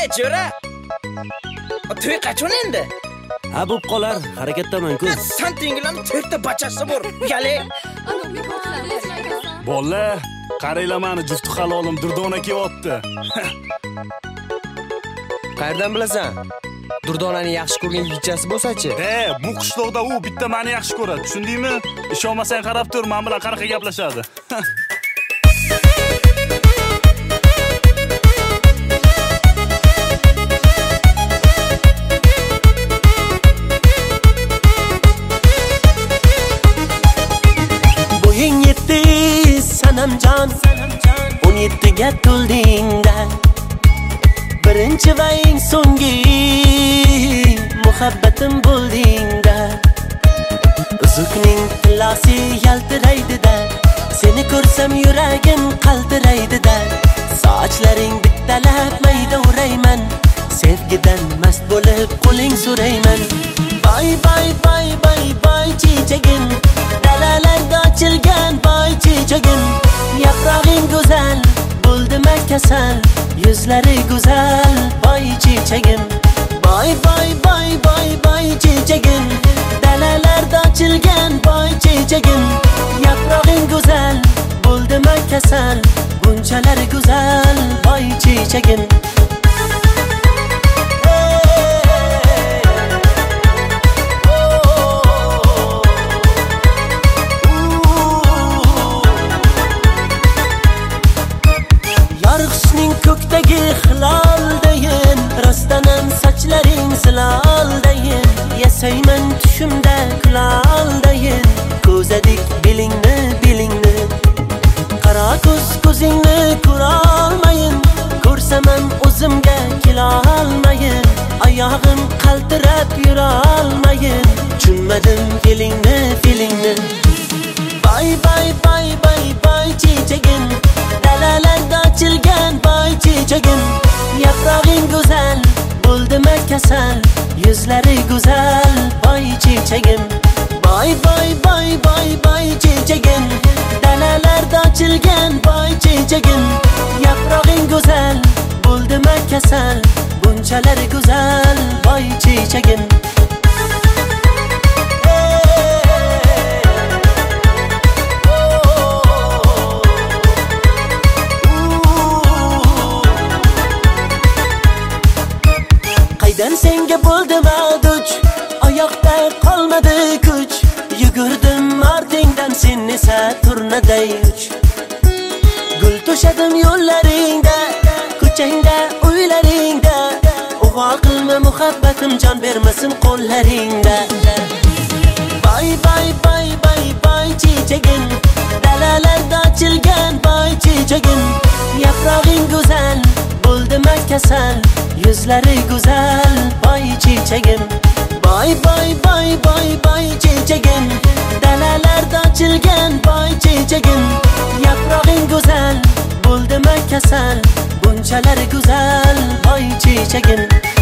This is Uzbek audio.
jo'ra. To'y qachon endi? Ha, bo'p qolar, harakatdaman-ku. Santinglarning 4 ta bachasi bor. Yali. Bolalar, qaranglar meni jufti halolim Durdona kelyapti. Qayerdan bilasan? Durdonani yaxshi ko'rgan yigitchasi bo'lsa-chi? Bu qishloqda u bitta meni yaxshi ko'radi, tushundingmi? Ishonmasang qarab tur, men bilan qanaqa gaplashadi. Bo'ying yetti sanamjon, 17 ga to'ldingda. Birinchi va eng so'nggi muhabbatim bo'ldingda. Uzukning tilasi yaltiraydi-da, seni ko'rsam yuragim qaltiraydi-da. Sochlaring bittalab mayda urayman, sevgidan mast bo'lib qo'ling so'rayman. Bay bay bay bay bay chechagim, dalalarda ochilgan bay chechagim. Yaprog'ing go'zal, bo'ldima kasal, yuzlari go'zal bay chechagim. Bay bay bay bay bay chechagim, dalalarda ochilgan bay chechagim. Yaprog'ing go'zal, bo'ldima kasal, bunchalar go'zal bay chechagim. Yorug'ning ko'kdagi hiloldayin, rostdanam sochlaring ziloldayin. Yasayman tushimda kuloldayin, ko'zadik belingni qara ko'zingni ko'rolmayin. Ko'rsamam o'zimga kelolmayin, oyog'im qaltirab yurolmayin. Tushunmadim feelingni. Bay bay bay bay bay chechagim, dalalarda ochilgan bay chechagim. Yaprog'ing go'zal, bo'ldima kasal, yuzlari go'zal bay chechagim. Bay bay bay bay bay chechagim, dalalarda ochilgan bay chechagim. Yaprog'ing go'zal, bo'ldima kasal, bunchalar go'zal bay chechagim. Qaydan senga bo'ldim aduch, oyoqda qolmadi kuch. Yugurdim ortingdan, sen esa turnaday uch. Gul to'shadim yo'llaringda, ko'changda, uylaringda. Ug'o qilma muhabbatim, jon bermasin qo'llaringda. Bay bay bay bay bay chechagim, dalalarda ochilgan bay chechagim. Yaprog'ing go'zal, bo'ldima kasal, yuzlari go'zal bay chechagim. Bay bay bay bay bay chechagim, dalalarda ochilgan bay chechagim. Yaprog'ing go'zal, bo'ldima kasal, bunchalar go'zal bay chechagim.